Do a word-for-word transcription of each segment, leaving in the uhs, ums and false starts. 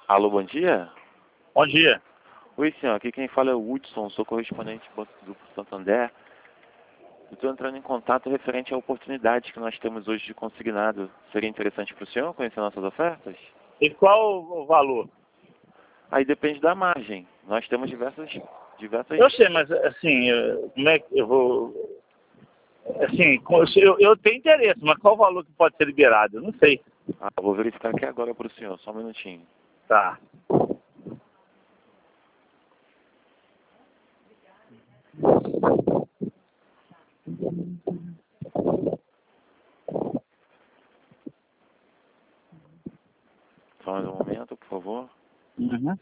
Alô, bom dia? Bom dia. Oi, senhor. Aqui quem fala é o Hudson, sou correspondente do Banco do Santander. Estou entrando em contato referente à oportunidade que nós temos hoje de consignado. Seria interessante para o senhor conhecer nossas ofertas? E qual o valor? Aí depende da margem. Nós temos diversas... diversas... Eu sei, mas assim, eh, como é que eu vou... Assim, eu, eu tenho interesse, mas qual o valor que pode ser liberado? Eu não sei. Ah, vou verificar aqui agora para o senhor, só um minutinho. Tá. Só mais um momento, por favor. Uhum.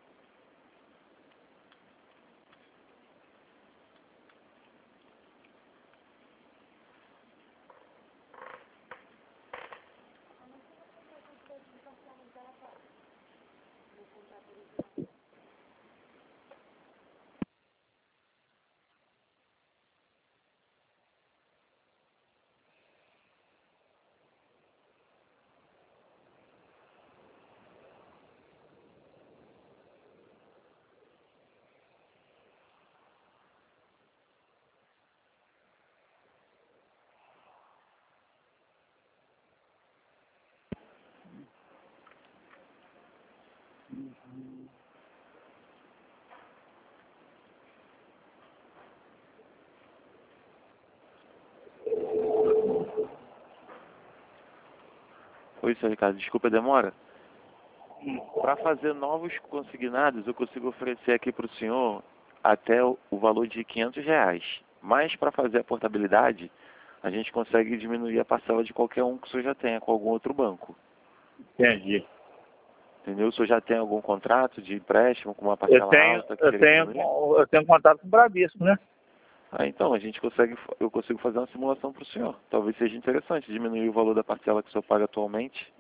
Oi, senhor Ricardo, desculpa a demora. Para fazer novos consignados, eu consigo oferecer aqui para o senhor até o o valor de quinhentos reais. Mas para fazer a portabilidade, a gente consegue diminuir a parcela de qualquer um que o senhor já tenha com algum outro banco. Entendi. Entendeu? O senhor já tem algum contrato de empréstimo com uma Eu parcela tenho, alta que eu queira tenho, diminuir? eu tenho contato com o Bradesco, né? Ah, então, a gente consegue, eu consigo fazer uma simulação para o senhor. Talvez seja interessante diminuir o valor da parcela que o senhor paga atualmente.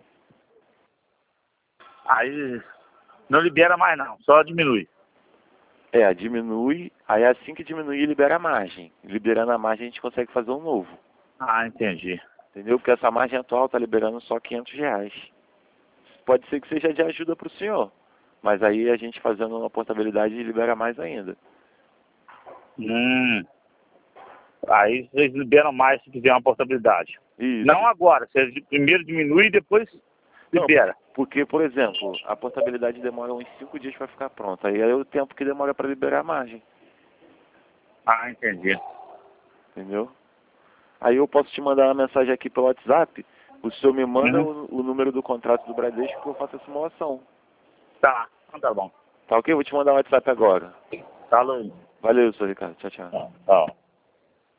Aí não libera mais não, só diminui. É, diminui, aí assim que diminuir, libera a margem. Liberando a margem, a gente consegue fazer um novo. Ah, entendi. Entendeu? Porque essa margem atual está liberando só quinhentos reais. Pode ser que seja de ajuda para o senhor, mas aí a gente fazendo uma portabilidade libera mais ainda. Hum. Aí vocês liberam mais se fizer uma portabilidade. Isso. Não agora, você primeiro diminui e depois Não, libera. porque, por exemplo, a portabilidade demora uns cinco dias para ficar pronta. Aí é o tempo que demora para liberar a margem. Ah, entendi. Entendeu? Aí eu posso te mandar uma mensagem aqui pelo WhatsApp. O senhor me manda Uhum. o, o número do contrato do Bradesco que eu faço a simulação. Tá, então tá bom. Tá ok? Vou te mandar o WhatsApp agora. Falou. Valeu, senhor Ricardo. Tchau, tchau. Tá, tá.